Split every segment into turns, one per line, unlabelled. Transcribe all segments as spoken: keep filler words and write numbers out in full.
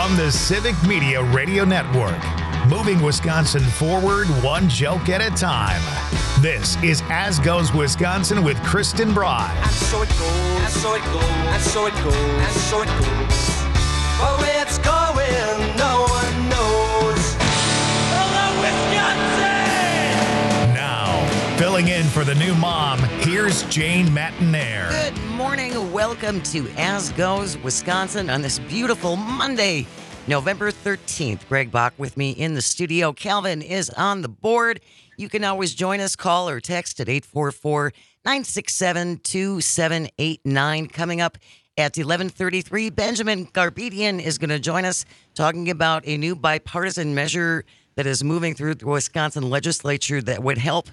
from the Civic Media Radio Network. Moving Wisconsin forward one joke at a time. This is As Goes Wisconsin with Kristen Bry.
And so it goes, and so it goes, and so it goes, and so it goes. But where it's going, no one knows. Hello, Wisconsin!
Now, filling in for the new mom, here's Jane Matinaire.
Good morning. Welcome to As Goes Wisconsin on this beautiful Monday, November thirteenth. Greg Bach with me in the studio. Calvin is on the board. You can always join us, call or text at eight four four, nine six seven, two seven eight nine. Coming up at eleven thirty-three, Benjamin Garbedian is going to join us talking about a new bipartisan measure that is moving through the Wisconsin legislature that would help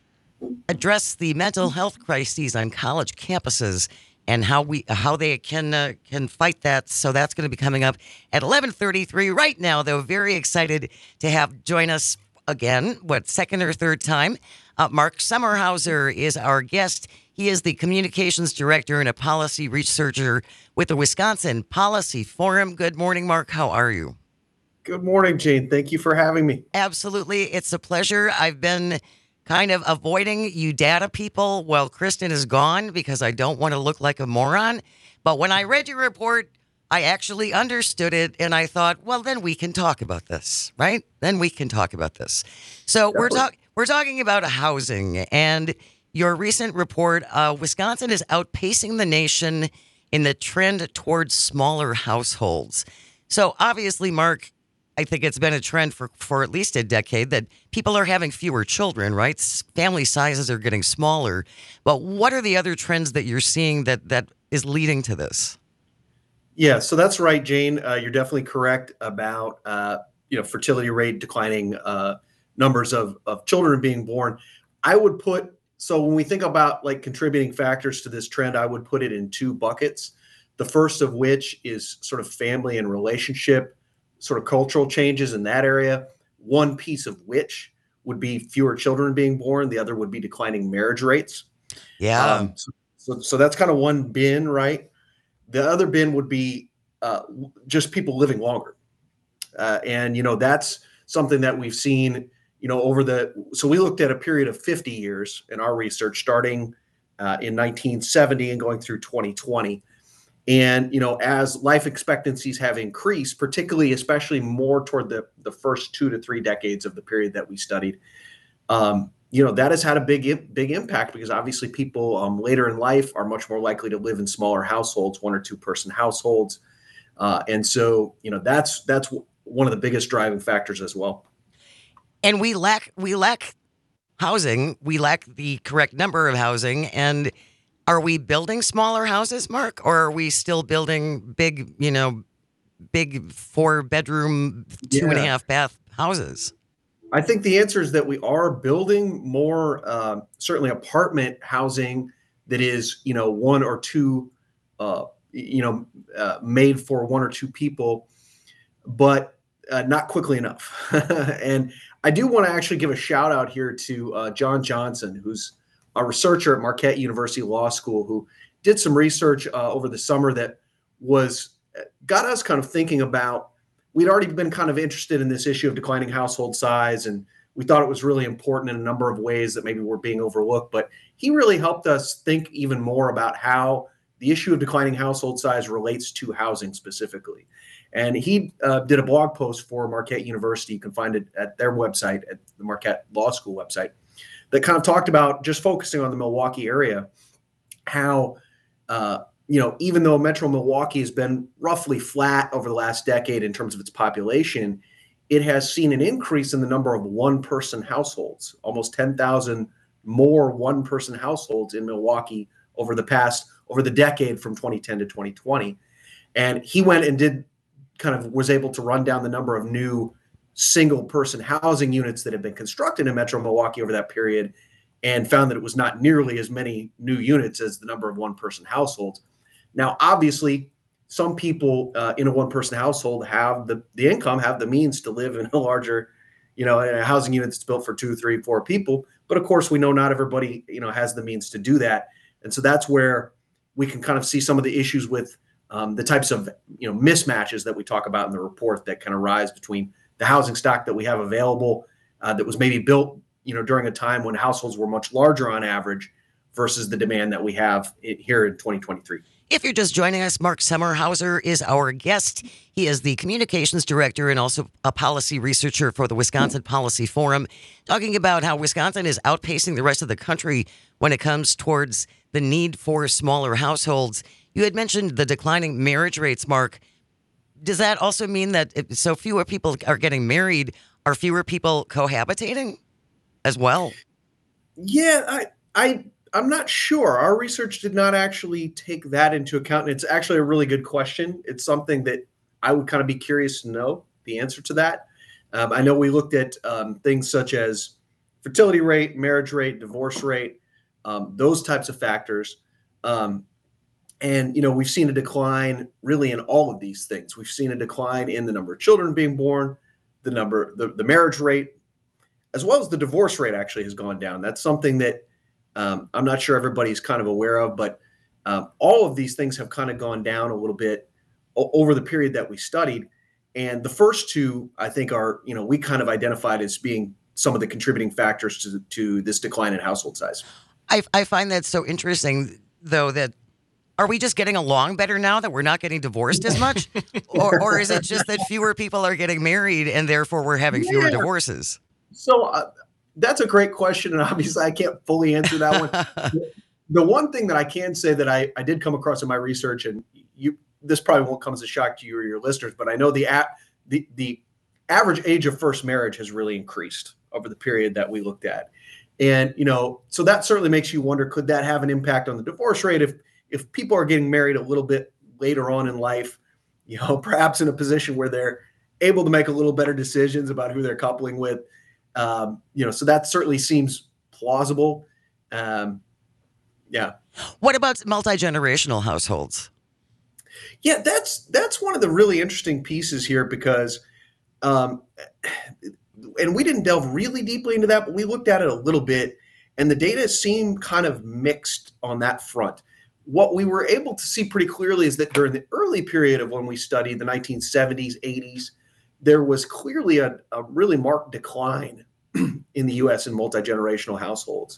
address the mental health crises on college campuses and how we how they can uh, can fight that. So that's going to be coming up at eleven thirty-three. Right now, though, very excited to have join us again, what, second or third time. Uh, Mark Sommerhauser is our guest. He is the communications director and a policy researcher with the Wisconsin Policy Forum. Good morning, Mark. How are you?
Good morning, Jane. Thank you for having me.
Absolutely. It's a pleasure. I've been kind of avoiding you data people while Kristen is gone because I don't want to look like a moron. But when I read your report, I actually understood it, and I thought, well, then we can talk about this, right? Then we can talk about this. So we're talking we're talking about housing, and your recent report, uh, Wisconsin is outpacing the nation in the trend towards smaller households. So obviously, Mark, I think it's been a trend for, for at least a decade that people are having fewer children, right? Family sizes are getting smaller. But what are the other trends that you're seeing that that is leading to this?
Yeah, so that's right, Jane. Uh, you're definitely correct about uh, you know fertility rate declining, uh, numbers of of children being born. I would put so when we think about like contributing factors to this trend, I would put it in two buckets. The first of which is sort of family and relationship, sort of cultural changes in that area. One piece of which would be fewer children being born. The other would be declining marriage rates.
Yeah.
Um, so, so so that's kind of one bin, right? The other bin would be uh, just people living longer. Uh, and, you know, that's something that we've seen, you know, over the, so we looked at a period of fifty years in our research, starting uh, in nineteen seventy and going through twenty twenty. And, you know, as life expectancies have increased, particularly, especially more toward the, the first two to three decades of the period that we studied, um, you know, that has had a big, big impact because obviously people um, later in life are much more likely to live in smaller households, one or two person households. Uh, and so, you know, that's that's one of the biggest driving factors as well.
And we lack we lack housing. We lack the correct number of housing. And are we building smaller houses, Mark, or are we still building big, you know, big four bedroom, two yeah. and a half bath houses?
I think the answer is that we are building more, uh, certainly apartment housing that is, you know, one or two, uh, you know, uh, made for one or two people, but uh, not quickly enough. And I do want to actually give a shout out here to uh, John Johnson, who's a researcher at Marquette University Law School, who did some research uh, over the summer that was got us kind of thinking about. We'd already been kind of interested in this issue of declining household size, and we thought it was really important in a number of ways that maybe were being overlooked. But he really helped us think even more about how the issue of declining household size relates to housing specifically. And he uh, did a blog post for Marquette University. You can find it at their website, at the Marquette Law School website, that kind of talked about just focusing on the Milwaukee area, how uh, you know, even though Metro Milwaukee has been roughly flat over the last decade in terms of its population, it has seen an increase in the number of one-person households, almost ten thousand more one-person households in Milwaukee over the past, over the decade from twenty ten to twenty twenty. And he went and did kind of was able to run down the number of new single-person housing units that have been constructed in Metro Milwaukee over that period and found that it was not nearly as many new units as the number of one-person households. Now, obviously, some people uh, in a one-person household have the, the income, have the means to live in a larger, you know, in a housing unit that's built for two, three, four people. But of course, we know not everybody, you know, has the means to do that. And so that's where we can kind of see some of the issues with um, the types of you know mismatches that we talk about in the report that kind of rise between the housing stock that we have available uh, that was maybe built you know during a time when households were much larger on average versus the demand that we have in, here in twenty twenty-three.
If you're just joining us, Mark Sommerhauser is our guest. He is the communications director and also a policy researcher for the Wisconsin Policy Forum, talking about how Wisconsin is outpacing the rest of the country when it comes towards the need for smaller households. You had mentioned the declining marriage rates, Mark. Does that also mean that if so fewer people are getting married, are fewer people cohabitating as well?
Yeah, I, I, I'm not sure. Our research did not actually take that into account. And it's actually a really good question. It's something that I would kind of be curious to know the answer to that. Um, I know we looked at um, things such as fertility rate, marriage rate, divorce rate, um, those types of factors. Um, and, you know, we've seen a decline really in all of these things. We've seen a decline in the number of children being born, the number, the, the marriage rate, as well as the divorce rate actually has gone down. That's something that Um, I'm not sure everybody's kind of aware of, but um, all of these things have kind of gone down a little bit o- over the period that we studied. And the first two, I think, are, you know, we kind of identified as being some of the contributing factors to, to this decline in household size.
I, I find that so interesting, though, that are we just getting along better now that we're not getting divorced as much? or, or is it just that fewer people are getting married and therefore we're having fewer
Yeah.
divorces?
So uh, that's a great question. And obviously I can't fully answer that one. The one thing that I can say that I, I did come across in my research, and you, this probably won't come as a shock to you or your listeners, but I know the, the, the average age of first marriage has really increased over the period that we looked at. And, you know, so that certainly makes you wonder, could that have an impact on the divorce rate if, if people are getting married a little bit later on in life, you know, perhaps in a position where they're able to make a little better decisions about who they're coupling with. Um, you know, so that certainly seems plausible. Um, yeah.
What about multi-generational households?
Yeah, that's that's one of the really interesting pieces here because, um, and we didn't delve really deeply into that, but we looked at it a little bit, and the data seemed kind of mixed on that front. What we were able to see pretty clearly is that during the early period of when we studied the nineteen seventies, eighties, there was clearly a, a really marked decline in the U S in multi-generational households.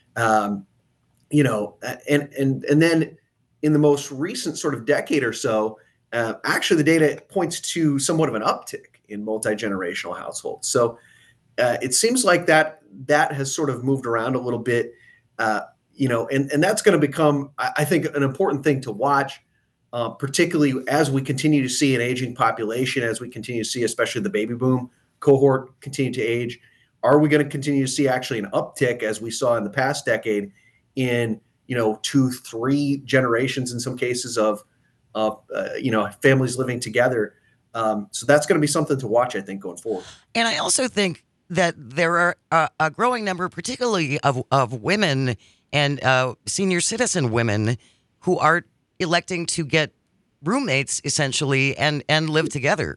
Um, you know, and and and then in the most recent sort of decade or so, uh, actually the data points to somewhat of an uptick in multi-generational households. So uh, it seems like that that has sort of moved around a little bit, uh, you know, and, and that's going to become, I, I think, an important thing to watch, uh, particularly as we continue to see an aging population, as we continue to see, especially the baby boom cohort continue to age. Are we going to continue to see actually an uptick as we saw in the past decade in, you know, two, three generations in some cases of, of uh, you know, families living together? Um, so that's going to be something to watch, I think, going forward.
And I also think that there are a, a growing number, particularly of, of women and uh, senior citizen women who are electing to get roommates essentially and, and live together.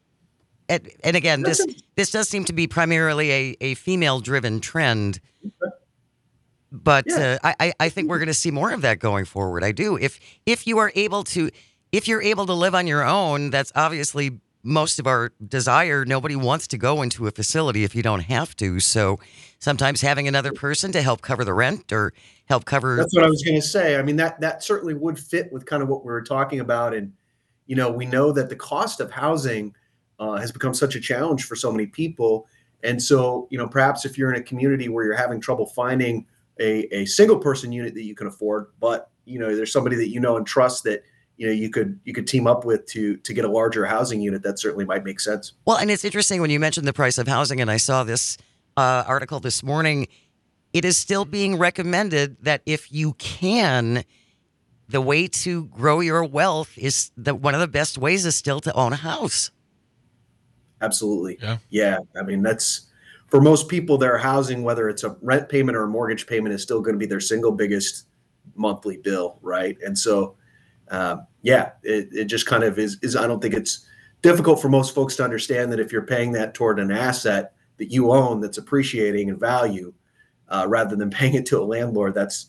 And, and again, this this does seem to be primarily a, a female-driven trend, but
Yeah.
uh, I, I think we're going to see more of that going forward. I do. If if you are able to, if you're able to live on your own, that's obviously most of our desire. Nobody wants to go into a facility if you don't have to. So sometimes having another person to help cover the rent or help cover.
That's what I was going to say. I mean, that that certainly would fit with kind of what we were talking about. And, you know, we know that the cost of housing uh, has become such a challenge for so many people. And so, you know, perhaps if you're in a community where you're having trouble finding a, a single person unit that you can afford, but, you know, there's somebody that you know and trust that, you know, you could you could team up with to to get a larger housing unit, that certainly might make sense.
Well, and it's interesting when you mentioned the price of housing, and I saw this uh, article this morning. It is still being recommended that if you can, the way to grow your wealth is that one of the best ways is still to own a house.
Absolutely.
Yeah.
Yeah. I mean, that's for most people, their housing, whether it's a rent payment or a mortgage payment, is still going to be their single biggest monthly bill. Right. And so, um, yeah, it, it just kind of is, is, I don't think it's difficult for most folks to understand that if you're paying that toward an asset that you own that's appreciating in value, uh, rather than paying it to a landlord, that's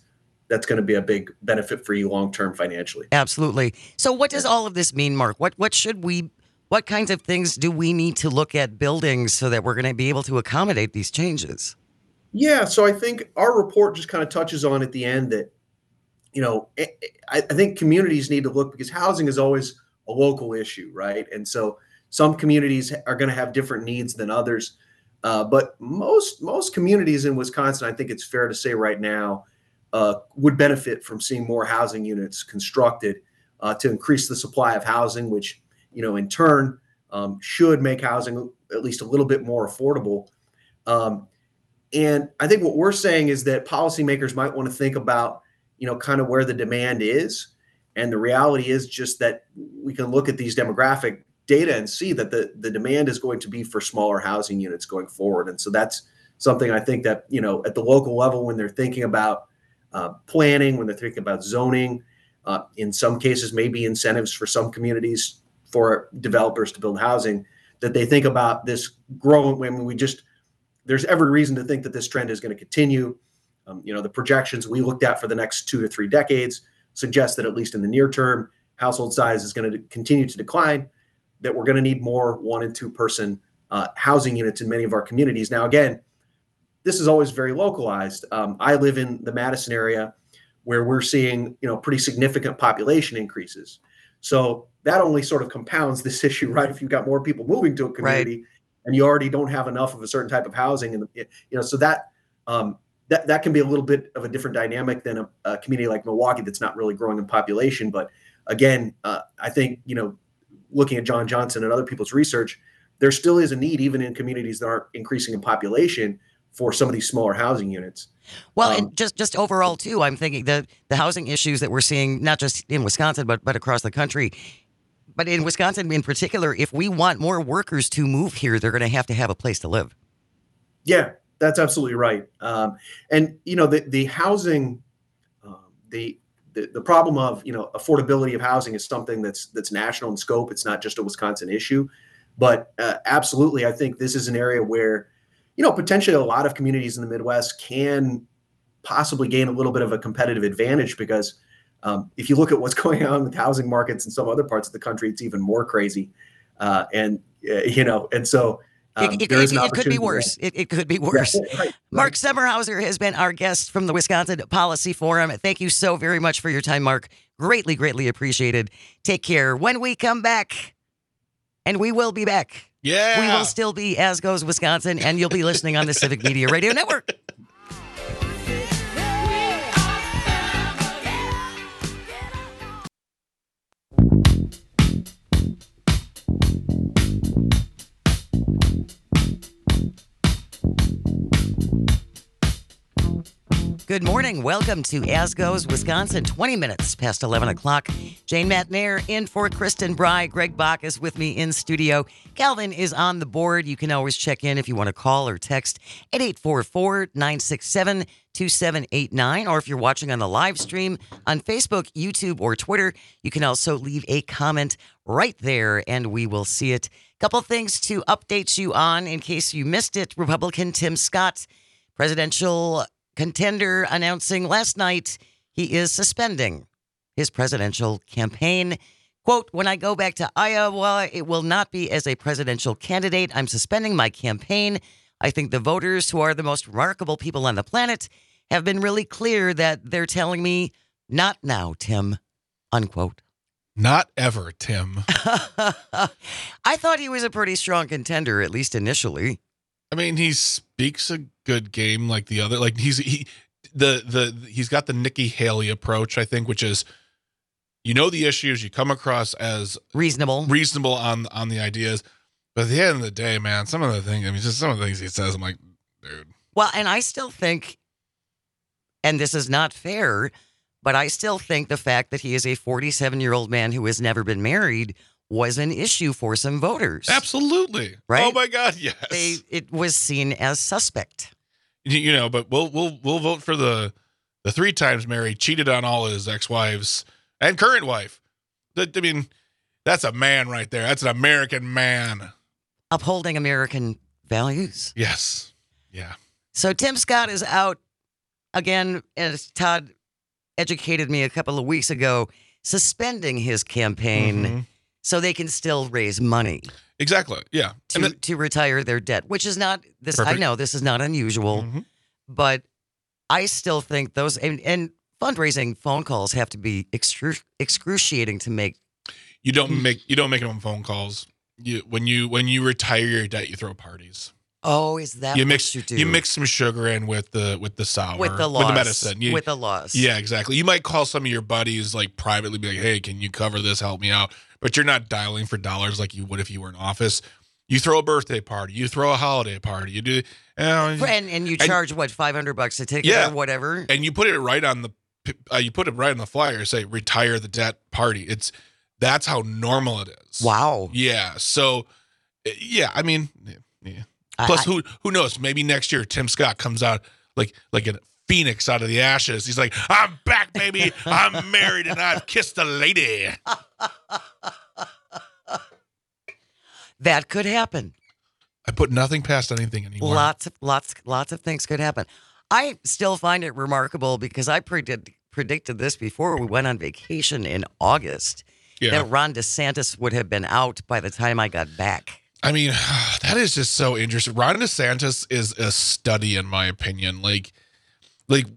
that's going to be a big benefit for you long term financially.
Absolutely. So what does all of this mean, Mark? What what should we what kinds of things do we need to look at building so that we're going to be able to accommodate these changes?
Yeah, so I think our report just kind of touches on at the end that, you know, I, I think communities need to look, because housing is always a local issue, right? And so some communities are going to have different needs than others. Uh, but most most communities in Wisconsin, I think it's fair to say right now, uh, would benefit from seeing more housing units constructed uh, to increase the supply of housing, which, you know, in turn um, should make housing at least a little bit more affordable. Um, and I think what we're saying is that policymakers might want to think about, you know, kind of where the demand is. And the reality is just that we can look at these demographic data and see that the, the demand is going to be for smaller housing units going forward. And so that's something I think that, you know, at the local level, when they're thinking about uh, planning, when they're thinking about zoning, uh, in some cases, maybe incentives for some communities for developers to build housing, that they think about this growing. When we just, there's every reason to think that this trend is going to continue. Um, you know, the projections we looked at for the next two to three decades suggest that at least in the near term, household size is going to continue to decline, that we're going to need more one and two person uh, housing units in many of our communities. Now, again, this is always very localized. Um, I live in the Madison area where we're seeing, you know, pretty significant population increases. So that only sort of compounds this issue, right? If you've got more people moving to a community, right, and you already don't have enough of a certain type of housing, and you know, so that um, that that can be a little bit of a different dynamic than a, a community like Milwaukee that's not really growing in population. But again, uh, I think, you know, looking at John Johnson and other people's research, there still is a need, even in communities that aren't increasing in population, for some of these smaller housing units.
Well,
Um,
and just, just overall, too, I'm thinking the, the housing issues that we're seeing, not just in Wisconsin, but, but across the country. But in Wisconsin in particular, if we want more workers to move here, they're going to have to have a place to live.
Yeah, that's absolutely right. Um, and, you know, the, the housing, um, the, the the problem of, you know, affordability of housing is something that's that's national in scope. It's not just a Wisconsin issue. But uh, absolutely, I think this is an area where, you know, potentially a lot of communities in the Midwest can possibly gain a little bit of a competitive advantage, because um, if you look at what's going on with housing markets in some other parts of the country, it's even more crazy. Uh, and, uh, you know, and so um,
it, it,
there is
it,
an
it could be
opportunity
worse.
there.
It, it could be worse.
Yeah, right,
Mark
right.
Semmerhauser has been our guest from the Wisconsin Policy Forum. Thank you so very much for your time, Mark. Greatly, greatly appreciated. Take care. When we come back, and we will be back.
Yeah.
We will still be As Goes Wisconsin, and you'll be listening on the Civic Media Radio Network. Good morning. Welcome to As Goes Wisconsin. twenty minutes past eleven o'clock. Jane Matnair in for Kristen Bry. Greg Bach is with me in studio. Calvin is on the board. You can always check in if you want to call or text at eight four four, nine six seven, two seven eight nine. Or if you're watching on the live stream on Facebook, YouTube, or Twitter, you can also leave a comment right there and we will see it. Couple things to update you on in case you missed it. Republican Tim Scott, presidential contender, announcing last night he is suspending his presidential campaign. Quote, "When I go back to Iowa, it will not be as a presidential candidate. I'm suspending my campaign. I think the voters, who are the most remarkable people on the planet, have been really clear that they're telling me, not now, Tim," unquote.
Not ever, Tim.
I thought he was a pretty strong contender, at least initially.
I mean, he speaks a good game like the other. Like he's he the the he's got the Nikki Haley approach, I think, which is, you know, the issues, you come across as
Reasonable.
reasonable on on the ideas, but at the end of the day, man, some of the things, I mean, just some of the things he says, I'm like, dude.
Well, and I still think, and this is not fair, but I still think the fact that he is a forty-seven-year-old man who has never been married was an issue for some voters.
Absolutely.
Right?
Oh my God, yes.
They, it was seen as suspect.
You, you know, but we'll we'll we'll vote for the the three times married, cheated on all his ex-wives and current wife. That, I mean, that's a man right there. That's an American man.
Upholding American values.
Yes. Yeah.
So Tim Scott is out again, as Todd educated me a couple of weeks ago, suspending his campaign
Mm-hmm.
so they can still raise money
Exactly. Yeah.
to,
And
to retire their debt, which is not this. I
Perfect.
know this is not unusual,
Mhm.
but I still think those and, and fundraising phone calls have to be excru- excruciating to make.
You don't make you don't make them phone calls. You when you when you retire your debt, you throw parties.
Oh, is that
You
what
mix
you do?
you mix some sugar in with the with the sour
with the loss,
with the medicine. You,
with the loss.
yeah, exactly. You might call some of your buddies like privately, be like, "Hey, can you cover this? Help me out." But you're not dialing for dollars like you would if you were in office. You throw a birthday party, you throw a holiday party, you do, you know,
and and you
and-
charge what five hundred bucks a ticket
Yeah.
or whatever.
and you put it right on the uh, you put it right on the flyer. Say retire the debt party. It's that's how normal it is.
Wow.
Yeah. So, uh, yeah. I mean, yeah. yeah.
I-
Plus,
I-
who who knows? Maybe next year Tim Scott comes out like like a phoenix out of the ashes. He's like, "I'm back, baby. I'm married and I've kissed a lady."
that could happen.
I put nothing past anything anymore.
Lots of lots lots of things could happen. I still find it remarkable because I predicted predicted this before we went on vacation in August
Yeah.
that Ron DeSantis would have been out by the time I got back.
I mean, that is just so interesting. Ron DeSantis is a study, in my opinion. Like, like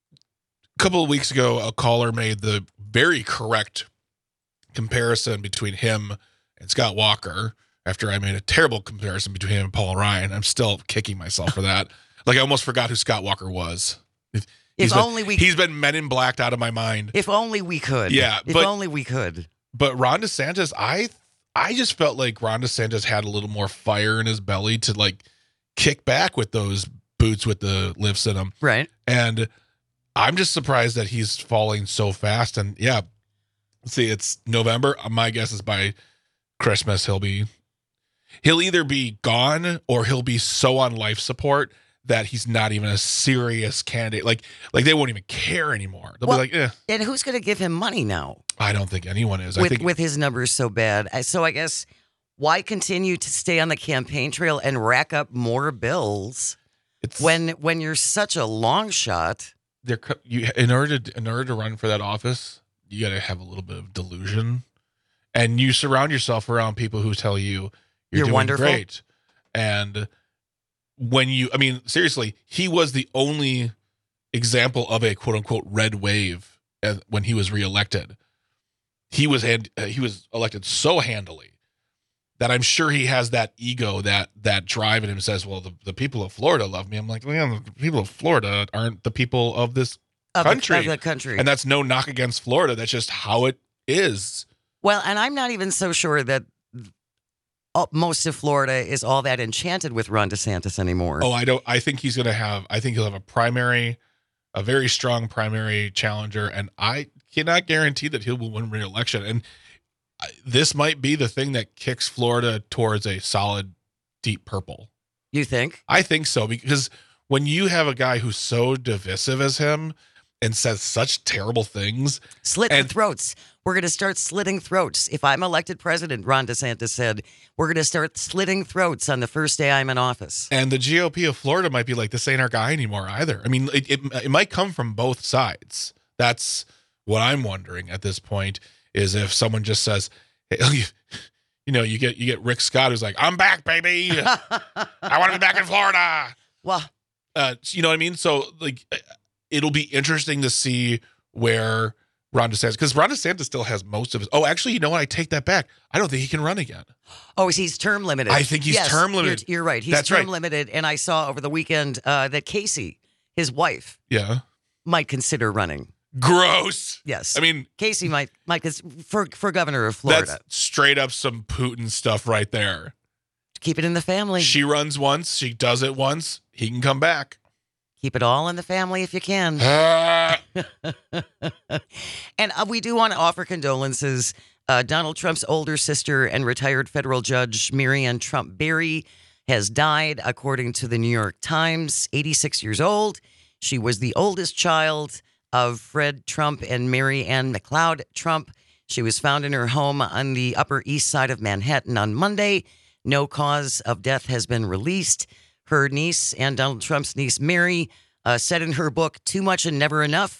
a couple of weeks ago, a caller made the very correct comparison between him and Scott Walker. After I made a terrible comparison between him and Paul Ryan, I'm still kicking myself for that. Like, I almost forgot who Scott Walker was. He's
If
been,
only we
he's been Men in Blacked out of my mind.
if only we could.
Yeah,
If
but-
only we could.
But Ron DeSantis, I I just felt like Ron DeSantis had a little more fire in his belly to like kick back with those boots with the lifts in them.
Right.
And I'm just surprised that he's falling so fast. And yeah, see, it's November. My guess is by Christmas he'll be he'll either be gone or he'll be so on life support that he's not even a serious candidate. Like like they won't even care anymore. They'll
Well,
be like, eh,
And who's going to give him money now
I don't think anyone is. I
with
think
with his numbers so bad? I- So I guess why continue to stay on the campaign trail and rack up more bills
it's
when when you're such a long shot?
there co- you in order to in order to run for that office, you got to have a little bit of delusion, and you surround yourself around people who tell you you're,
You're
doing
wonderful.
great. And when you, I mean, seriously, he was the only example of a quote unquote red wave as- when he was reelected. He was hand, uh, he was elected so handily that I'm sure he has that ego, that that drive in him. Says, "Well, the, the people of Florida love me." I'm like, "Well, the people of Florida aren't the people of this
Of the-
country."
of the country.
And that's no knock against Florida. That's just how it is.
Well, and I'm not even so sure that uh, most of Florida is all that enchanted with Ron DeSantis anymore.
Oh, I don't. I think he's going to have. I think he'll have a primary, a very strong primary challenger, and I cannot guarantee that he will win re-election. And I- this might be the thing that kicks Florida towards a solid, deep purple.
You think?
I think so, because when you have a guy who's so divisive as him and says such terrible things,
Slit
And-
the throats. We're going to start slitting throats. If I'm elected president, Ron DeSantis said, we're going to start slitting throats on the first day I'm in office.
and the G O P of Florida might be like, this ain't our guy anymore either. I mean, it, it, it might come from both sides. That's what I'm wondering at this point, is if someone just says, hey, you know, you get you get Rick Scott who's like, I'm back, baby. I want to be back in Florida.
Well,
Uh, you know what I mean? So like, it'll be interesting to see where Ron DeSantis, because Ron DeSantis still has most of his. Oh, actually, you know what? I take that back. I don't think he can run again.
oh, he's term limited.
I think he's
Yes,
term
you're-
limited.
You're, right. He's
That's
term
right.
limited. And I saw over the weekend uh, that Casey, his wife,
Yeah.
might consider running.
Gross.
Yes.
I mean,
Casey might, might cons- for, for governor of Florida.
that's straight up some Putin stuff right there.
Keep it in the family.
She runs once, she does it once, he can come back.
Keep it all in the family if you can.
Ah.
And uh, we do want to offer condolences. Uh, Donald Trump's older sister and retired federal judge Marianne Trump Berry has died, according to the New York Times, eighty-six years old. She was the oldest child of Fred Trump and Mary Ann McLeod Trump. She was found in her home on the Upper East Side of Manhattan on Monday. No cause of death has been released. Her niece and Donald Trump's niece, Mary, uh, said in her book, Too Much and Never Enough,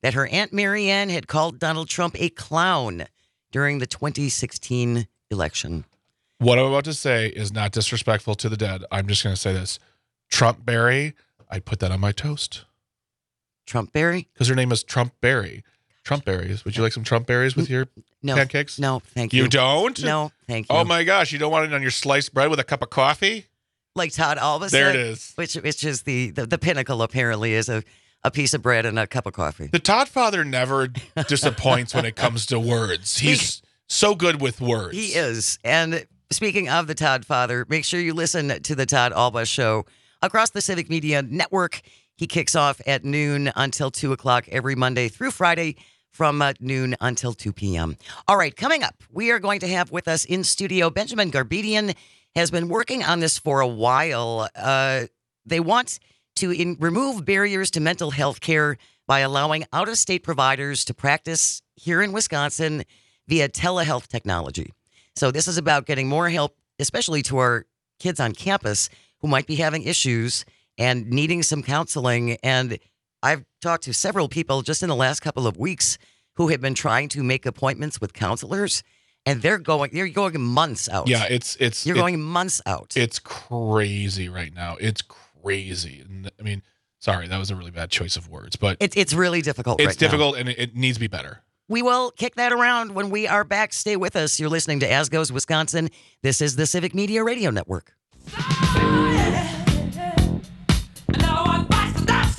that her Aunt Marianne had called Donald Trump a clown during the twenty sixteen election.
What I'm about to say is not disrespectful to the dead. I'm just going to say this. Trump Berry, I'd put that on my toast.
Trump berry?
Because her name is Trump Berry. Trump berries. Would you like some Trump berries with your
No.
pancakes?
No, thank you.
You don't?
No, thank you.
Oh my gosh, you don't want it on your sliced bread with a cup of coffee?
Like Todd Alba
There
said,
it is.
Which, which is the, the, the pinnacle, apparently, is a, a piece of bread and a cup of coffee.
The Todd father never disappoints when it comes to words. He's so good with words.
He is. And speaking of the Todd father, make sure you listen to the Todd Alba Show across the Civic Media Network. He kicks off at noon until two o'clock every Monday through Friday from uh, noon until two p.m. All right, coming up, we are going to have with us in studio Benjamin Garbedian. Has been working on this for a while. Uh, they want to in, remove barriers to mental health care by allowing out-of-state providers to practice here in Wisconsin via telehealth technology. So this is about getting more help, especially to our kids on campus who might be having issues and needing some counseling. And I've talked to several people just in the last couple of weeks who have been trying to make appointments with counselors, and they're going they're going months out.
Yeah, it's it's
You're
it-
going months out.
It's crazy right now. It's crazy. And, I mean, sorry, that was a really bad choice of words, but
It's it's really difficult
it's
right now.
difficult and it, it needs to be better.
We will kick that around when we are back. Stay with us. You're listening to As Goes Wisconsin. This is the Civic Media Radio Network.
Another one bites the dust.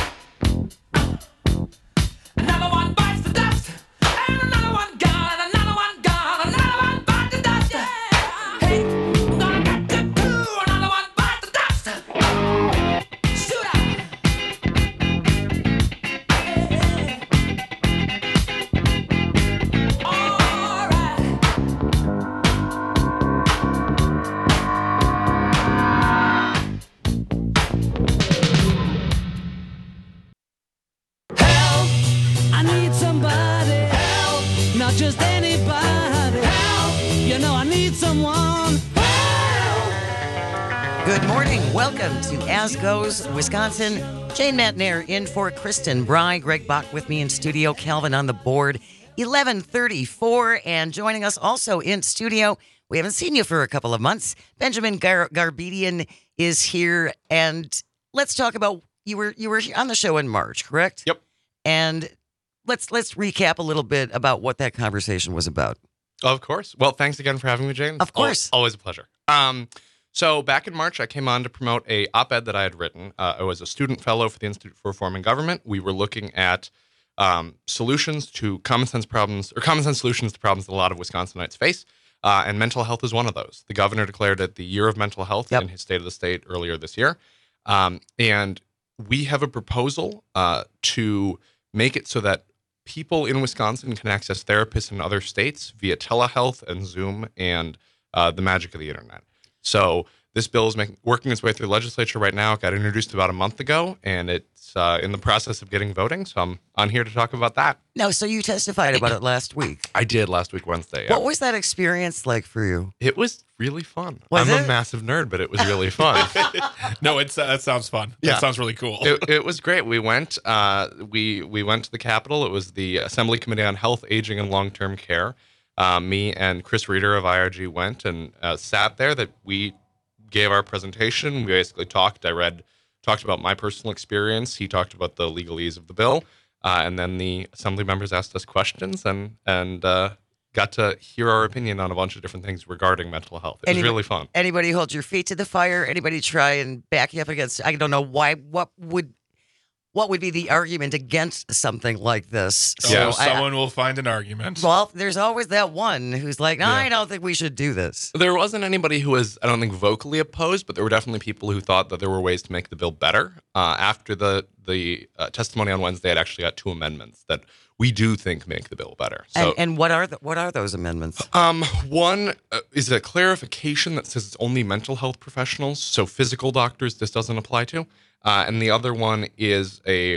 Another one bites the dust. And another one gone. And another one gone. Another one bites the dust. Hey, I'm gonna get you too. Another one bites the dust. Shoot up. All right. Help! I need somebody. Help! Not just anybody. Help! You know I need someone. Help!
Good morning. Welcome to As Goes Wisconsin. Jane Matnair in for Kristen Bry. Greg Bach with me in studio. Calvin on the board. eleven thirty-four. And joining us also in studio, we haven't seen you for a couple of months. Benjamin Gar- Garbedian is here. And let's talk about, you were you were on the show in March, correct?
Yep.
And let's let's recap a little bit about what that conversation was about.
Of course. Well, thanks again for having me, Jane.
Of course.
Al- Always a pleasure. Um, so back in March, I came on to promote a op-ed that I had written. Uh, I was a student fellow for the Institute for Reforming Government. We were looking at um, solutions to common sense problems, or common sense solutions to problems that a lot of Wisconsinites face. Uh, and mental health is one of those. The governor declared it the year of mental health
Yep.
in his State of the State earlier this year. Um, and we have a proposal uh, to make it so that people in Wisconsin can access therapists in other states via telehealth and Zoom and uh, the magic of the internet. So this bill is making, working its way through the legislature right now. It got introduced about a month ago, and it's uh, in the process of getting voting. So I'm on here to talk about that.
No, so you testified about it last week.
I did last week, Wednesday. Yeah.
What was that experience like for you?
It was really fun.
Was
I'm
it?
a massive nerd, but it was really fun.
No, it's uh, that sounds fun.
Yeah.
That sounds really cool.
it, it was great. We went. Uh, we we went to the Capitol. It was the Assembly Committee on Health, Aging, and Long-Term Care. Uh, me and Chris Reeder of I R G went and uh, sat there. That we gave our presentation. We basically talked. I read, talked about my personal experience. He talked about the legalese of the bill, uh, and then the Assembly members asked us questions and and uh, got to hear our opinion on a bunch of different things regarding mental health. It was
Any-
really fun.
Anybody hold your feet to the fire? Anybody try and back you up against? I don't know why. What would what would be the argument against something like this?
So
Yeah.
I-
someone will find an argument.
well, there's always that one who's like, no,
Yeah.
I don't think we should do this.
There wasn't anybody who was, I don't think, vocally opposed, but there were definitely people who thought that there were ways to make the bill better. Uh, after the the uh, testimony on Wednesday, it actually got two amendments that we do think make the bill better. So,
and, and what are the, what are those amendments?
um, one uh, is a clarification that says it's only mental health professionals, so physical doctors this doesn't apply to. Uh, and the other one is a,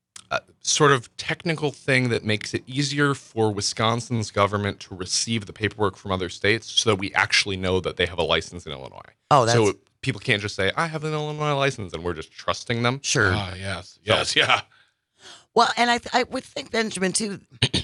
a sort of technical thing that makes it easier for Wisconsin's government to receive the paperwork from other states so that we actually know that they have a license in Illinois.
Oh, that's
so people can't just say, I have an Illinois license, and we're just trusting them.
sure.
Ah, yes, yes, yeah.
Well, and I, th- I would think, Benjamin, too,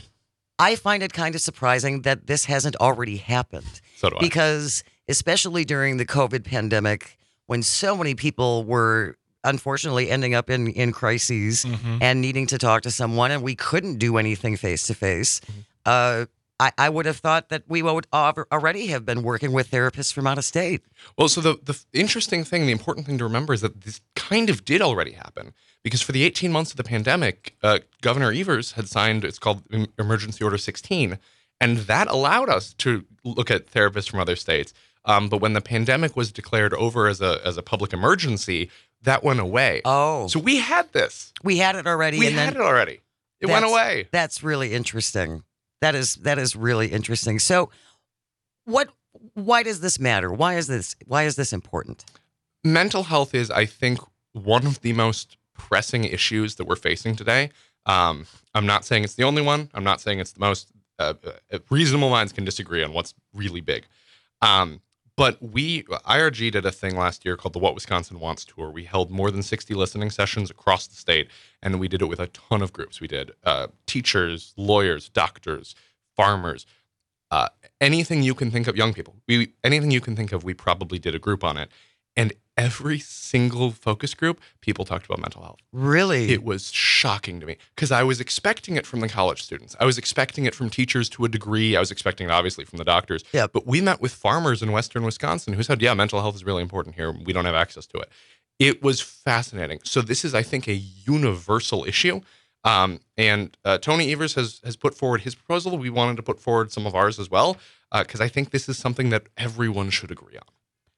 I find it kind of surprising that this hasn't already happened.
So do I.
Because, especially during the COVID pandemic, when so many people were unfortunately ending up in, in crises
Mhm.
and needing to talk to someone, and we couldn't do anything face to face, uh, I I would have thought that we would al- already have been working with therapists from out of state.
Well, so the, the interesting thing, the important thing to remember is that this kind of did already happen because for the eighteen months of the pandemic, uh, Governor Evers had signed, it's called Em- Emergency Order sixteen, and that allowed us to look at therapists from other states. Um, but when the pandemic was declared over as a as a public emergency, that went away.
Oh,
So we had this.
we had it already.
We
and
had
then
it already. It went
That's-
away.
That's really interesting. That is that is really interesting. So, what? Why does this matter? Why is this? Why is this important?
Mental health is, I think, one of the most pressing issues that we're facing today. Um, I'm not saying it's the only one. I'm not saying it's the most. Uh, uh, reasonable minds can disagree on what's really big. Um, but we, I R G did a thing last year called the What Wisconsin Wants Tour. We held more than sixty listening sessions across the state, and we did it with a ton of groups. We did uh, teachers, lawyers, doctors, farmers, uh, anything you can think of, young people. We anything you can think of, we probably did a group on it. And every single focus group, people talked about mental health.
Really?
It was shocking to me because I was expecting it from the college students. I was expecting it from teachers to a degree. I was expecting it obviously from the doctors.
Yep.
But we met with farmers in Western Wisconsin who said, yeah, mental health is really important here. We don't have access to it. It was fascinating. So this is, I think, a universal issue. Um, and uh, Tony Evers has has put forward his proposal. We wanted to put forward some of ours as well because I think this is something that everyone should agree on.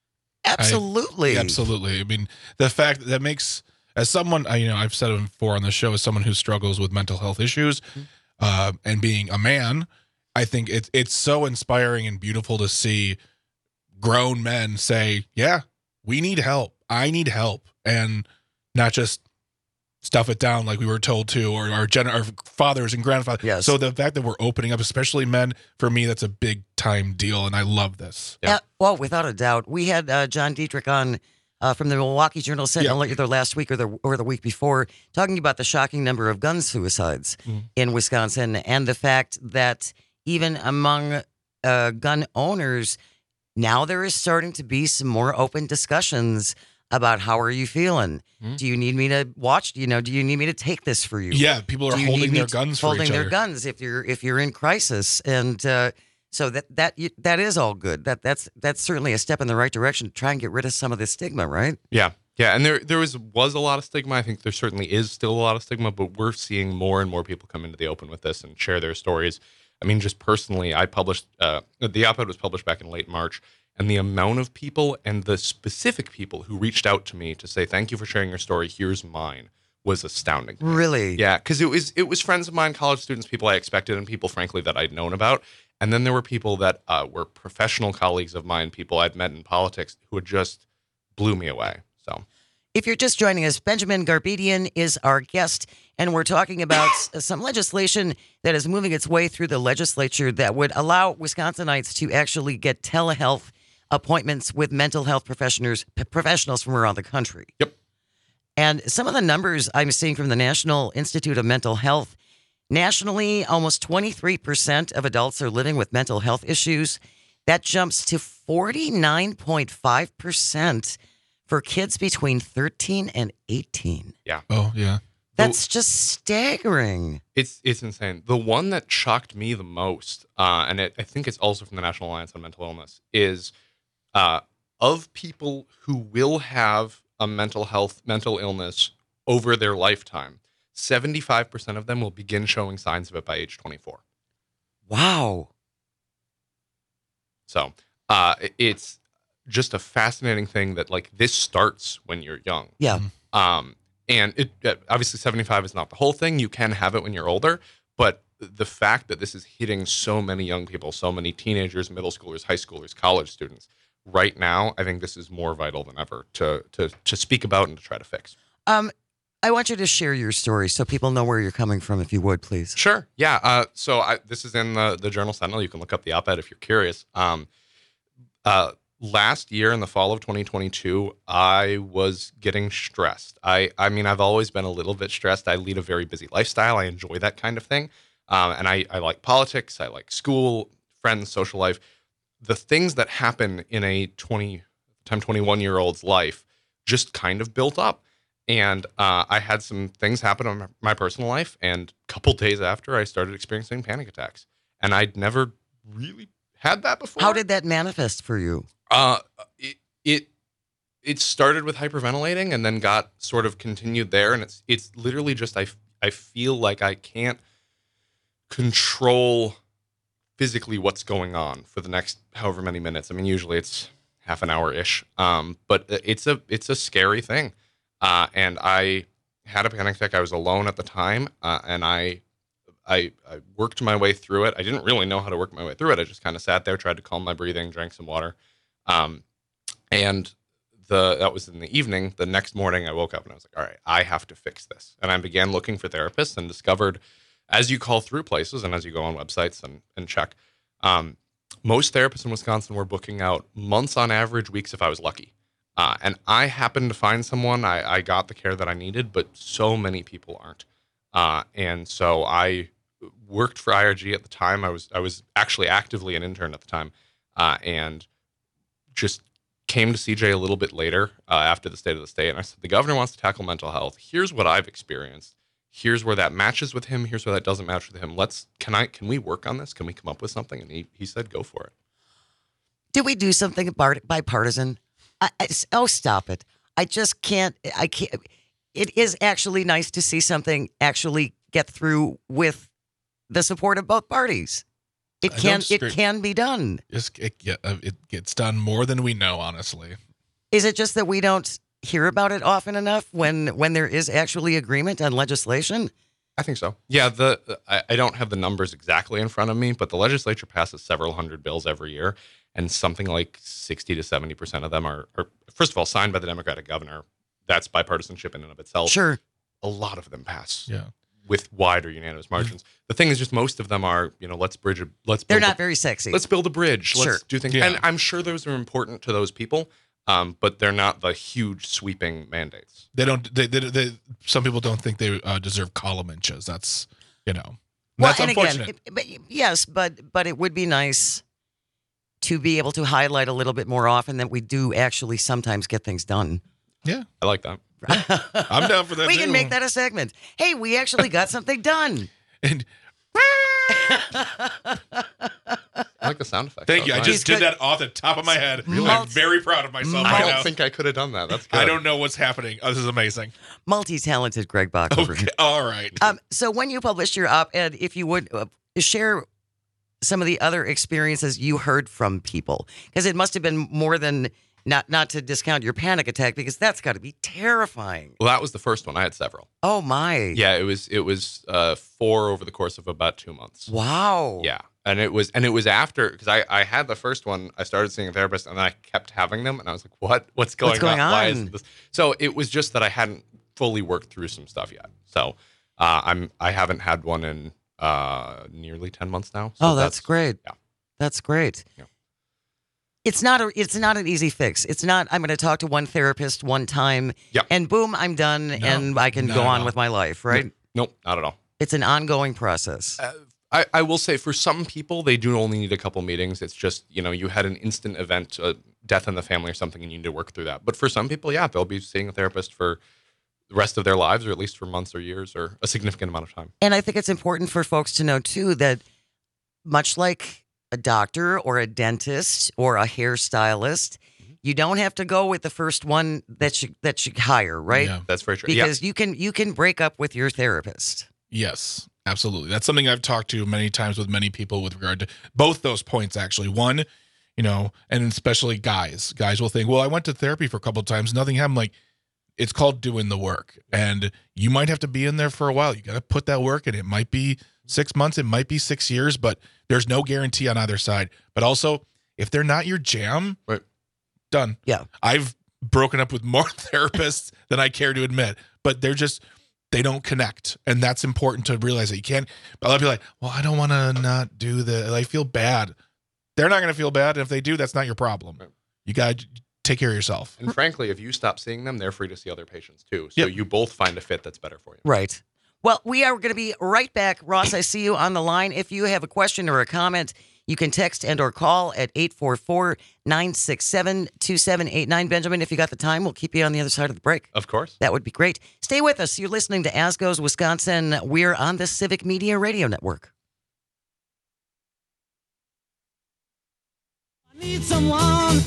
Absolutely.
Absolutely. I mean, the fact that makes, as someone, I- you know, I've said it before on the show, as someone who struggles with mental health issues, uh, and being a man, I think it's it's so inspiring and beautiful to see grown men say, "Yeah, we need help. I need help," and not just stuff it down like we were told to, or our, gen- our fathers and grandfathers.
Yes.
So the fact that we're opening up, especially men, for me, that's a big time deal, and I love this.
Yeah.
Yeah, well, without a doubt. We had uh, John Dietrich on uh, from the Milwaukee Journal Sentinel either last week or the or the week before, talking about the shocking number of gun suicides
Mm.
in Wisconsin and the fact that even among uh, gun owners, now there is starting to be some more open discussions about how are you feeling?
Mm.
Do you need me to watch? You know, do you need me to take this for you?
Yeah, people are
Do you need
holding
me
their
to-
guns for
holding
each
their
other.
guns if you're if you're in crisis, and uh, so that that you- that is all good. That that's that's certainly a step in the right direction to try and get rid of some of this stigma, right?
Yeah. Yeah. And there there was was a lot of stigma. I think there certainly is still a lot of stigma, but we're seeing more and more people come into the open with this and share their stories. I mean, just personally, I published uh, the op-ed was published back in late March, and the amount of people and the specific people who reached out to me to say, thank you for sharing your story, here's mine, was astounding.
Really?
Yeah, because it was it was friends of mine, college students, people I expected, and people, frankly, that I'd known about. And then there were people that uh, were professional colleagues of mine, people I'd met in politics, who had just blew me away. So
If you're just joining us, Benjamin Garbedian is our guest, and we're talking about s- some legislation that is moving its way through the legislature that would allow Wisconsinites to actually get telehealth appointments with mental health professionals p- professionals from around the country.
Yep.
And some of the numbers I'm seeing from the National Institute of Mental Health, nationally, almost twenty-three percent of adults are living with mental health issues. That jumps to forty-nine point five percent for kids between thirteen and eighteen.
Oh, yeah.
That's just staggering.
It's it's insane. The one that shocked me the most, uh, and it, I think it's also from the National Alliance on Mental Illness, is uh, of people who will have a mental health, mental illness over their lifetime, seventy-five percent of them will begin showing signs of it by age twenty-four.
Wow.
So uh, it- it's just a fascinating thing that like this starts when you're young.
Yeah.
Um, and it uh, obviously seventy-five is not the whole thing. You can have it when you're older, but the fact that this is hitting so many young people, so many teenagers, middle schoolers, high schoolers, college students right now, I think this is more vital than ever to to to speak about and to try to fix.
Um, I want you to share your story so people know where you're coming from, if you would, please.
Sure. Yeah. Uh, so I, this is in the, the Journal Sentinel. You can look up the op-ed if you're curious. Um, uh, last year in the fall of twenty twenty-two, I was getting stressed. I, I mean, I've always been a little bit stressed. I lead a very busy lifestyle. I enjoy that kind of thing. Um, and I, I like politics. I like school, friends, social life. The things that happen in a twenty, time twenty-one year old's life just kind of built up. And uh, I had some things happen in my, my personal life. And a couple days after, I started experiencing panic attacks. And I'd never really had that before.
How did that manifest for you?
Uh, it it it started with hyperventilating and then got sort of continued there, and it's it's literally just I f- I feel like I can't control physically what's going on for the next however many minutes. I mean, usually it's half an hour ish, um, but it's a it's a scary thing, uh, and I had a panic attack. I was alone at the time, uh, and I. I, I worked my way through it. I didn't really know how to work my way through it. I just kind of sat there, tried to calm my breathing, drank some water. Um, and the that was in the evening. The next morning I woke up and I was like, all right, I have to fix this. And I began looking for therapists and discovered, as you call through places and as you go on websites and, and check, um, most therapists in Wisconsin were booking out months on average, weeks if I was lucky. Uh, and I happened to find someone. I, I got the care that I needed, but so many people aren't. Uh, and so I worked for I R G at the time. I was I was actually actively an intern at the time, uh, and just came to C J a little bit later uh, after the state of the state. And I said, the governor wants to tackle mental health. Here's what I've experienced. Here's where that matches with him. Here's where that doesn't match with him. Let's can I can we work on this? Can we come up with something? And he he said, go for it.
Did we do something bar- bipartisan? I, I, oh, stop it! I just can't. I can't. It is actually nice to see something actually get through with the support of both parties. It
I
can
don't
it
disagree.
can be done.
Just it, get- uh, it gets done more than we know, honestly.
Is it just that we don't hear about it often enough when when there is actually agreement on legislation?
I think so. Yeah, the I, I don't have the numbers exactly in front of me, but the legislature passes several hundred bills every year, and something like sixty to seventy percent of them are, are, first of all, signed by the Democratic governor. That's bipartisanship in and of itself.
Sure.
A lot of them pass
Yeah.
with wide or unanimous margins. The thing is, just most of them are, you know, let's bridge a, let's
They're
build
not
a,
very sexy.
let's build a bridge.
Sure.
Let's do things.
Yeah.
And I'm sure those are important to those people, um, but they're not the huge sweeping mandates.
They don't. They, they, they some people don't think they uh, deserve column inches. That's you know. and
Well,
that's
and
unfortunate.
again, it, but, yes, but but it would be nice to be able to highlight a little bit more often that we do actually sometimes get things done.
yeah,
I like that.
I'm down for that.
We
too.
can make that a segment. Hey, we actually got something done.
And
I like the sound effect.
thank
That
you. I
was
just
He's
did
good.
that off the top of my head. I'm
Multi-
very proud of myself
nice.
right
I
now.
don't think I could have done that. That's good.
I don't know what's happening. Oh, this is amazing.
Multi-talented Greg Bach over
Okay,
here.
all right.
Um, so when you published your op-ed, if you would uh, share some of the other experiences you heard from people, because it must have been more than not not to discount your panic attack, because that's got to be terrifying.
Well, that was the first one. I had several.
Oh my!
Yeah, it was it was uh, four over the course of about two months.
Wow.
Yeah, and it was and it was after because I I had the first one. I started seeing a therapist, and then I kept having them, and I was like, what What's going,
What's going
Why
on?
is this? So it was just that I hadn't fully worked through some stuff yet. So uh, I'm I haven't had one in uh, nearly ten months now. So
Oh, that's, great.
yeah.
That's great.
Yeah.
It's not a it's not an easy fix. It's not I'm going to talk to one therapist one time
Yep.
and boom, I'm done and I can
not
go
at
on
all.
with my life, right?
Nope, not at all.
It's an ongoing process.
Uh, I, I will say for some people, they do only need a couple meetings. It's just, you know, you had an instant event, a death in the family or something, and you need to work through that. But for some people, yeah, they'll be seeing a therapist for the rest of their lives, or at least for months or years or a significant amount of time.
And I think it's important for folks to know too that much like a doctor or a dentist or a hairstylist, you don't have to go with the first one that you that you hire, right?
Yeah.
That's very true. Yeah.
Because you can you can break up with your therapist.
Yes, absolutely. That's something I've talked to many times with many people with regard to both those points, actually. One, you know, and especially guys. Guys will think, well, I went to therapy for a couple of times, nothing happened. Like, it's called doing the work. And you might have to be in there for a while. You got to put that work in. It might be six months, it might be six years, but there's no guarantee on either side. But also, if they're not your jam,
Right.
done.
Yeah.
I've broken up with more therapists than I care to admit, but they're just, they don't connect. And that's important to realize that you can't, a lot of people are like, well, I don't want to not do the, I feel bad. They're not going to feel bad. And if they do, that's not your problem.
Right.
you got to take care of yourself.
And frankly, if you stop seeing them, they're free to see other patients too. So
Yep.
you both find a fit that's better for you.
Right. Well, we are going to be right back. Ross, I see you on the line. If you have a question or a comment, you can text and or call at eight four four, nine six seven, two seven eight nine. Benjamin, if you got the time, we'll keep you on the other side of the break.
Of course.
That would be great. Stay with us. You're listening to As Goes Wisconsin. We're on the Civic Media Radio Network.
I need someone.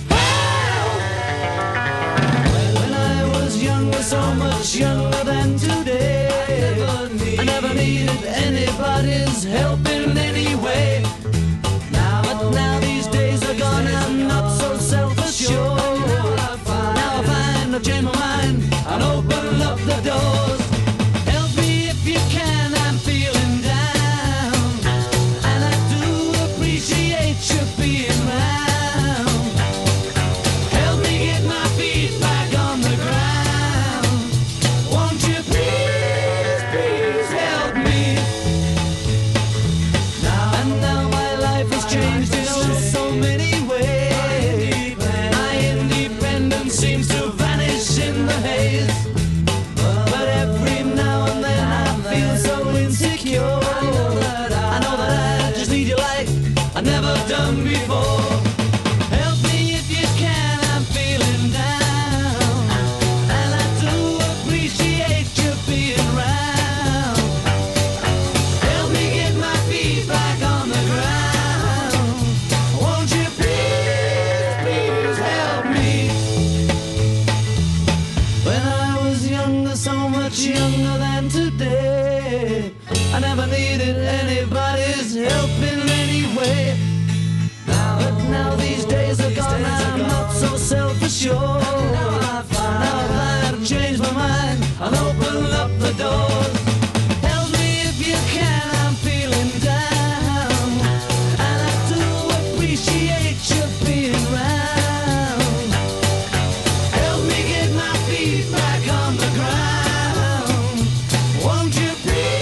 When I was younger, so much younger than today, I never needed anybody's help in any way. Now, but now these days are gone, I'm not so self-assured. Now I find I've changed my mind and open up the doors. Help me if you can, I'm feeling down, and I do appreciate you being round. Help me get my feet back on the ground. Won't you please, please help me? Now and now my life has changed in oh so many ways. My independence seems to vanish in the haze. But every now and then I feel so insecure. I know that I just need you like I've never done before. Help me if you can, I'm feeling down, and I do appreciate you being round. Help me get my feet back on the ground. Won't you please, please help me? When I was younger, so much younger than today, I never needed anybody's help in any way. But now these days are gone, I'm not so self-assured. Now I've changed my mind and opened up the doors. Help me if you can, I'm feeling down, and I do appreciate you being round. Help me get my feet back on the ground. Won't you please?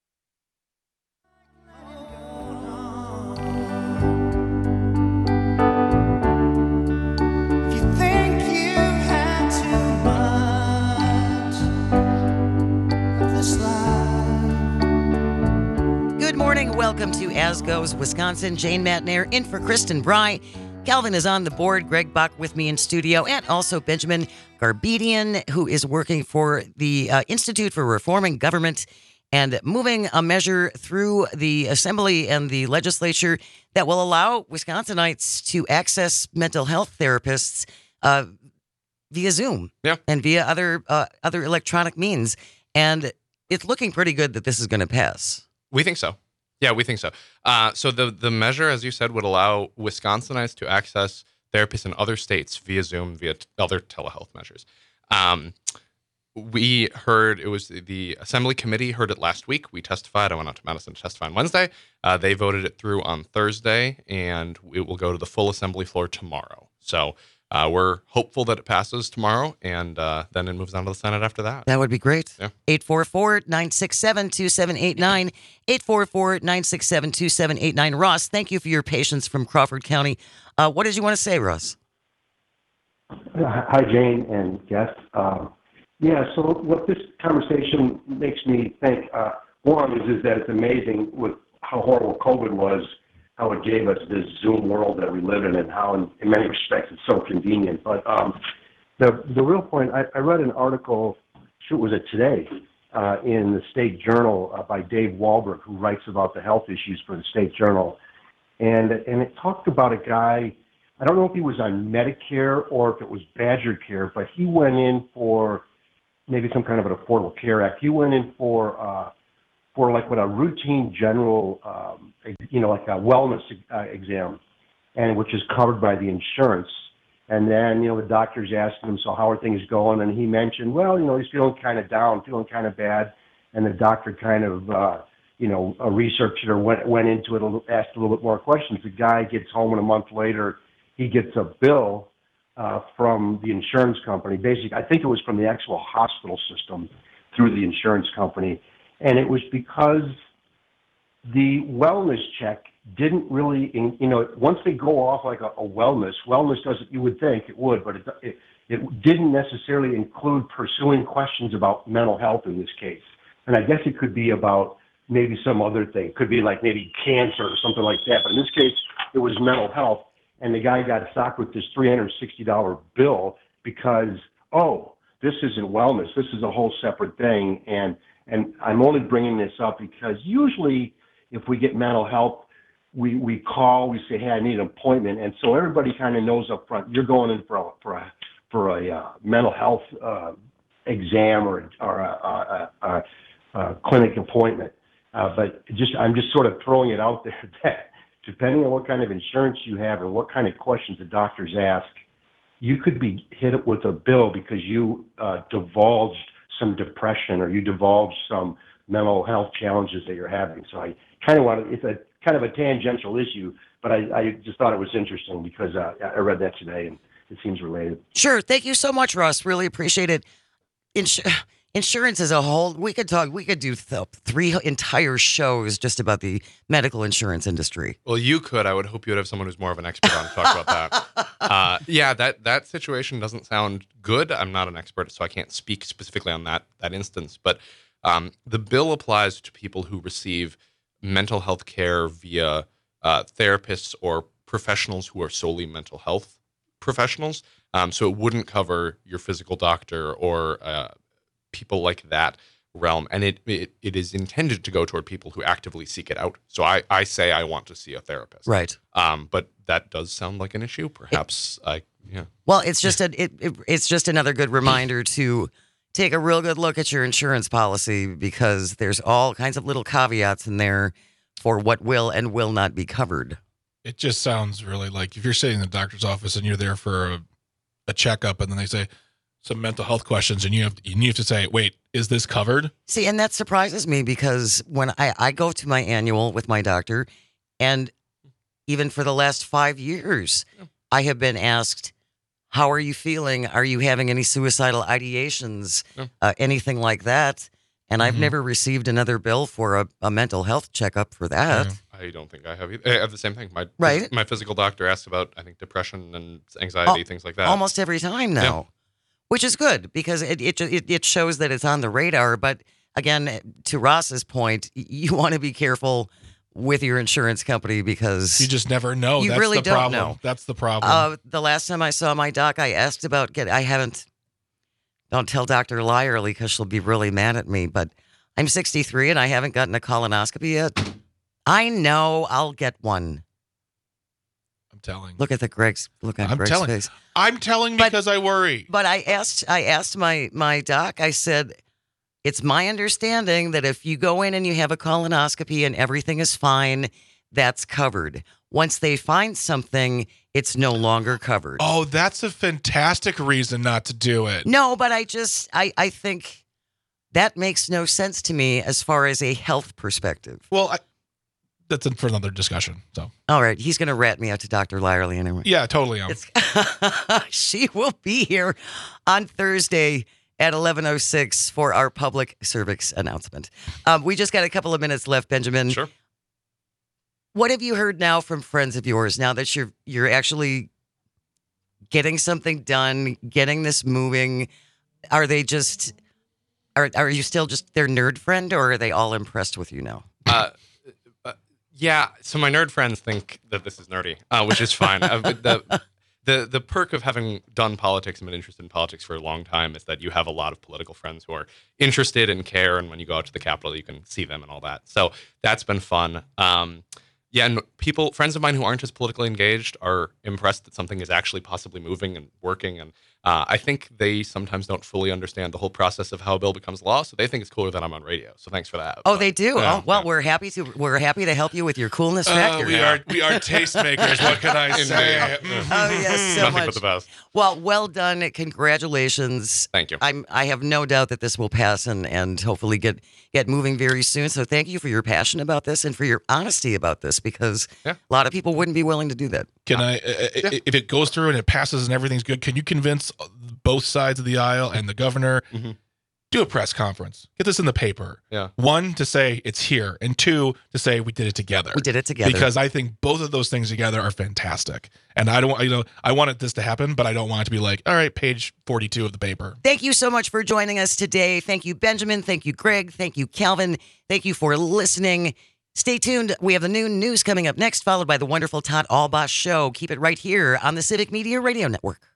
If you think you've had too much of this life.
Good morning. Welcome to As Goes Wisconsin. Jane Matnair in for Kristen Bry. Calvin is on the board. Greg Bach with me in studio, and also Benjamin Garbedian, who is working for the uh, Institute for Reforming Government and moving a measure through the Assembly and the legislature that will allow Wisconsinites to access mental health therapists uh, via Zoom
Yeah.
and via other uh, other electronic means. And it's looking pretty good that this is going to pass.
We think so. Yeah, we think so. Uh, so the the measure, as you said, would allow Wisconsinites to access therapists in other states via Zoom, via t- other telehealth measures. Um, we heard, it was the Assembly Committee heard it last week. We testified. I went out to Madison to testify on Wednesday. Uh, they voted it through on Thursday, and it will go to the full Assembly floor tomorrow. So uh, we're hopeful that it passes tomorrow, and uh, then it moves on to the Senate after that.
That would be great.
Yeah.
eight four four, nine six seven, two seven eight nine. eight four four, nine six seven, two seven eight nine. Ross, thank you for your patience from Crawford County. Uh, what did you want to say, Ross?
Hi, Jane and guests. Um, yeah, so what this conversation makes me think, uh, one, is, is that it's amazing with how horrible COVID was, how it gave us this Zoom world that we live in, and how, in, in many respects, it's so convenient. But um, the the real point, I, I read an article, shoot, was it today, uh, in the State Journal uh, by Dave Walbrook, who writes about the health issues for the State Journal. And, and it talked about a guy, I don't know if he was on Medicare or if it was Badger Care, but he went in for maybe some kind of an Affordable Care Act. He went in for uh, for like what a routine general, um, you know, like a wellness uh, exam, and which is covered by the insurance. And then, you know, the doctor's asking him, so how are things going? And he mentioned, well, you know, he's feeling kind of down, feeling kind of bad. And the doctor kind of, uh, you know, uh, researched it or went, went into it, a little, asked a little bit more questions. The guy gets home, and a month later, he gets a bill uh, from the insurance company. Basically, I think it was from the actual hospital system through the insurance company. And it was because the wellness check didn't really, in- you know, once they go off like a, a wellness, wellness doesn't, you would think it would, but it, it, it didn't necessarily include pursuing questions about mental health in this case. And I guess it could be about maybe some other thing. It could be like maybe cancer or something like that. But in this case, it was mental health. And the guy got socked with this three hundred sixty dollars bill because, oh, this isn't wellness. This is a whole separate thing. And, and I'm only bringing this up because usually if we get mental health, we, we call, we say, hey, I need an appointment. And so everybody kind of knows up front, you're going in for a, for a, for a uh, mental health uh, exam or, or a, a, a, a clinic appointment. Uh, but just, I'm just sort of throwing it out there that depending on what kind of insurance you have and what kind of questions the doctors ask, you could be hit with a bill because you uh, divulged some depression or you divulged some mental health challenges that you're having. So I kind of want to, it's a kind of a tangential issue, but I, I just thought it was interesting because uh, I read that today and it seems related.
Sure. Thank you so much, Russ. Really appreciate it. Ins- insurance as a whole, we could talk, we could do th- three entire shows just about the medical insurance industry.
Well, you could. I would hope you would have someone who's more of an expert on to talk about that. Uh, yeah, that that situation doesn't sound good. I'm not an expert, so I can't speak specifically on that that instance. But um, the bill applies to people who receive mental health care via uh, therapists or professionals who are solely mental health professionals. Um, so it wouldn't cover your physical doctor or uh, people like that realm. And it, it it is intended to go toward people who actively seek it out. So I, I say I want to see a therapist.
Right.
Um, but that does sound like an issue. Perhaps I, yeah.
Well, it's just a it, it it's just another good reminder to take a real good look at your insurance policy because there's all kinds of little caveats in there for what will and will not be covered.
It just sounds really like if you're sitting in the doctor's office and you're there for a, a checkup and then they say some mental health questions and you have you have to say, wait, is this covered?
See, and that surprises me because when I, I go to my annual with my doctor, and even for the last five years, I have been asked, how are you feeling? Are you having any suicidal ideations?
Yeah.
Uh, anything like that? And I've
Mhm.
never received another bill for a, a mental health checkup for that.
Yeah.
I don't think I have either. I have the same thing. My
Right.
my physical doctor asked about, I think, depression and anxiety,
Al-
things like that.
Almost every time now,
Yeah.
which is good because it, it it it shows that it's on the radar. But again, to Ross's point, y- you want to be careful with your insurance company because
You just never know.
You
That's
really
the
don't
problem.
know.
That's the problem.
uh, the last time I saw my doc, I asked about get. I haven't. Don't tell Doctor Lyerly because she'll be really mad at me. But I'm sixty-three and I haven't gotten a colonoscopy yet. I know I'll get one.
I'm telling.
Look at the Greg's look on
I'm
Greg's
telling.
face.
I'm telling
But-
because I worry.
But I asked I asked my my doc, I said, it's my understanding that if you go in and you have a colonoscopy and everything is fine, that's covered. Once they find something, it's no longer covered.
Oh, that's a fantastic reason not to do it.
No, but I just I, I think that makes no sense to me as far as a health perspective.
Well, I, that's for another discussion. So
All right, he's gonna rat me out to Doctor Lyerly anyway.
yeah, totally. Um,
It's, she will be here on Thursday at eleven oh six for our public service announcement. Um, we just got a couple of minutes left, Benjamin.
Sure.
What have you heard now from friends of yours now that you're you're actually getting something done, getting this moving? Are they just are are you still just their nerd friend, or are they all impressed with you now?
Uh, uh, yeah. So my nerd friends think that this is nerdy, uh, which is fine. uh, but the, the the perk of having done politics and been interested in politics for a long time is that you have a lot of political friends who are interested and care, and when you go out to the Capitol, you can see them and all that. So that's been fun. Um, yeah, and people, friends of mine who aren't as politically engaged, are impressed that something is actually possibly moving and working. And uh, I think they sometimes don't fully understand the whole process of how a bill becomes law, so they think it's cooler that I'm on radio. So thanks for that.
Oh,
But,
they do.
yeah,
oh, well,
yeah.
we're happy to we're happy to help you with your coolness
uh,
factor.
we are we are tastemakers. What can I say?
Indeed.
Mhm.
Oh yes, so
Nothing
much.
but the best.
Well, well done. Congratulations.
Thank you.
I'm I have no doubt that this will pass and and hopefully get get moving very soon. So thank you for your passion about this and for your honesty about this because
Yeah.
a lot of people wouldn't be willing to do that.
Can I, uh, i- if it goes through and it passes and everything's good, can you convince both sides of the aisle and the governor
Mhm.
do a press conference. Get this in the paper.
Yeah.
One, to say it's here, and two, to say we did it together.
We did it together.
Because I think both of those things together are fantastic. And I don't, you know, I wanted this to happen, but I don't want it to be like, all right, page forty-two of the paper.
Thank you so much for joining us today. Thank you, Benjamin. Thank you, Greg. Thank you, Calvin. Thank you for listening. Stay tuned. We have the noon news coming up next, followed by the wonderful Todd Allboss Show. Keep it right here on the Civic Media Radio Network.